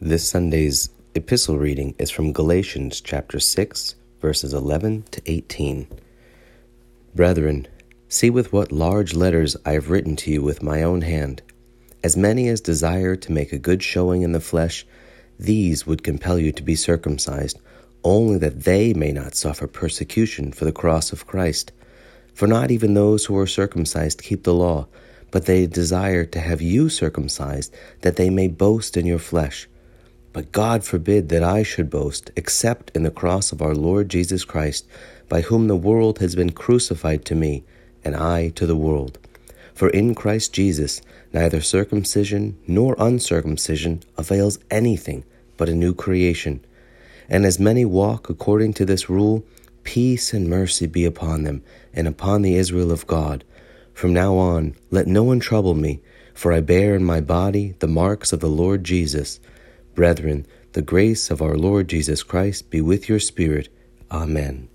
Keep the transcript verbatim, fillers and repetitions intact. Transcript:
This Sunday's epistle reading is from Galatians chapter six, verses eleven to eighteen. Brethren, see with what large letters I have written to you with my own hand. As many as desire to make a good showing in the flesh, these would compel you to be circumcised, only that they may not suffer persecution for the cross of Christ. For not even those who are circumcised keep the law, but they desire to have you circumcised, that they may boast in your flesh. But God forbid that I should boast, except in the cross of our Lord Jesus Christ, by whom the world has been crucified to me, and I to the world. For in Christ Jesus neither circumcision nor uncircumcision avails anything but a new creation. And as many walk according to this rule, peace and mercy be upon them, and upon the Israel of God. From now on, let no one trouble me, for I bear in my body the marks of the Lord Jesus. Brethren, the grace of our Lord Jesus Christ be with your spirit. Amen.